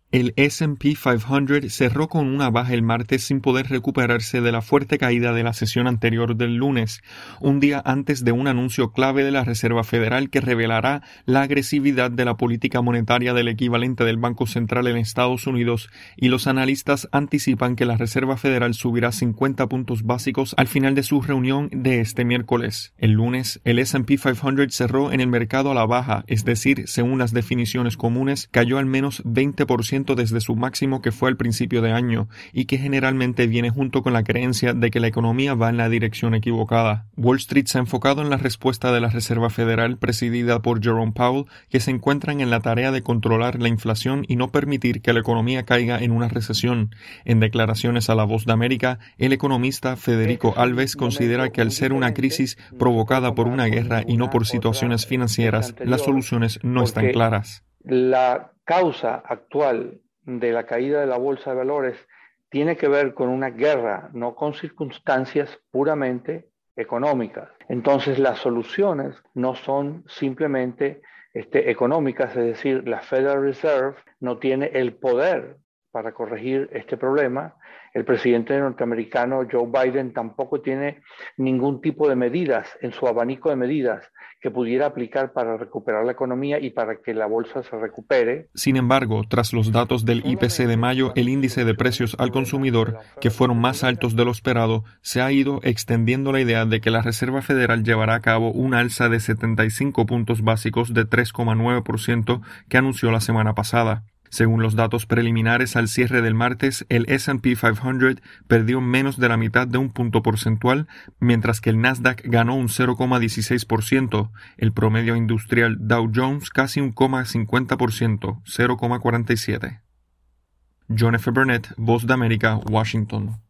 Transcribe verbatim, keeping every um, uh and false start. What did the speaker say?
El ese and pe quinientos cerró con una baja el martes sin poder recuperarse de la fuerte caída de la sesión anterior del lunes, un día antes de un anuncio clave de la Reserva Federal que revelará la agresividad de la política monetaria del equivalente del Banco Central en Estados Unidos, y los analistas anticipan que la Reserva Federal subirá cincuenta puntos básicos al final de su reunión de este miércoles. El lunes, el ese and pe quinientos cerró en el mercado a la baja, es decir, según las definiciones comunes, cayó al menos veinte por ciento desde su máximo que fue al principio de año, y que generalmente viene junto con la creencia de que la economía va en la dirección equivocada. Wall Street se ha enfocado en la respuesta de la Reserva Federal presidida por Jerome Powell, que se encuentran en la tarea de controlar la inflación y no permitir que la economía caiga en una recesión. En declaraciones a La Voz de América, el economista Federico Alves considera que al ser una crisis provocada por una guerra y no por situaciones financieras, las soluciones no están claras. La causa actual de la caída de la bolsa de valores tiene que ver con una guerra, no con circunstancias puramente económicas. Entonces las soluciones no son simplemente este, económicas, es decir, la Federal Reserve no tiene el poder para corregir este problema. El presidente norteamericano Joe Biden tampoco tiene ningún tipo de medidas en su abanico de medidas que pudiera aplicar para recuperar la economía y para que la bolsa se recupere. Sin embargo, tras los datos del i pe ce de mayo, el índice de precios al consumidor, que fueron más altos de lo esperado, se ha ido extendiendo la idea de que la Reserva Federal llevará a cabo un alza de setenta y cinco puntos básicos de tres coma nueve por ciento que anunció la semana pasada. Según los datos preliminares al cierre del martes, el ese and pe quinientos perdió menos de la mitad de un punto porcentual, mientras que el Nasdaq ganó un cero coma dieciséis por ciento, el promedio industrial Dow Jones casi un cero coma cincuenta por ciento, cero coma cuarenta y siete por ciento. John F. Burnett, Voz de América, Washington.